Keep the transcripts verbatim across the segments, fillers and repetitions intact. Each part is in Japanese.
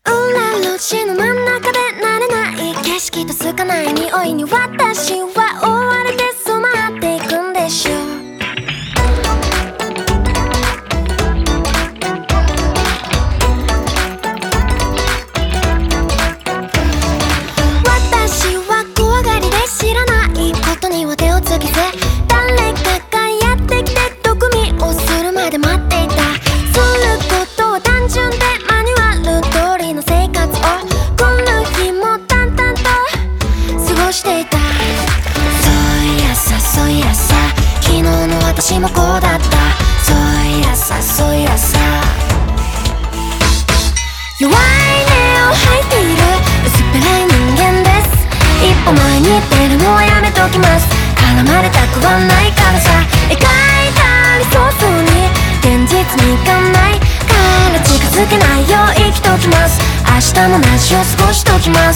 裏路地の真ん中で慣れない景色とつかない匂いに私は追われて染まっていくんでしょう。私は怖がりで知らないことには手をつけて、誰かがやってきて毒味をするまで待っていた。することは単純でマニュアル通りの生活をこの日も淡々と過ごしていた。そういやさそういやさ昨日の私もこうだった。そういやさそういやさ弱い根を吐いている薄っぺらい人間です。一歩前に出るのはやめときます。絡まれたくはないからさ。描いた理想像に現実にいかないから近づけないよう生きときます。明日も同じを過ごしときます。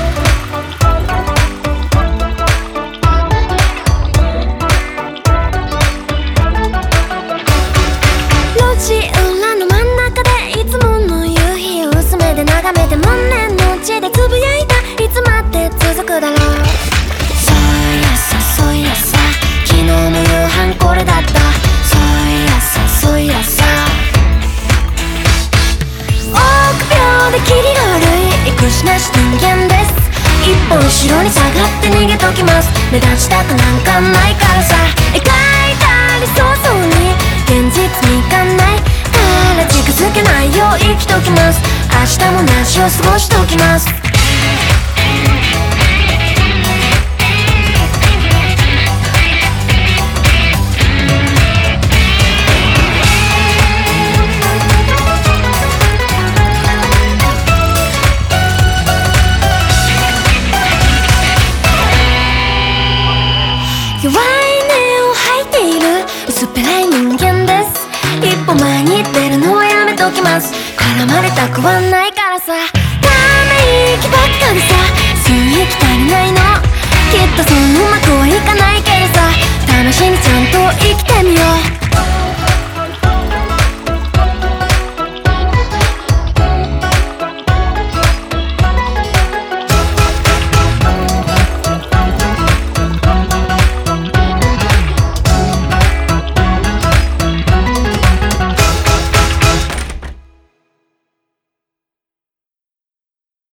路地裏の真ん中でいつもの夕日を薄めで眺めて胸の内でつぶやいた。いつまで続くだろう。そういやさそういやさ昨日の夕飯これだった。そういやさそういやさ臆病でキリが悪い育児なし人間です。一歩後ろに下がって逃げときます。目立ちたくなんかないからさ。描いた理想像に現実にいかないから近づけないよう生きときます。明日も同じを過ごしときます。弱い根を吐いている薄っぺらい人間です。一歩前に出るのはやめときます。絡まれたくはない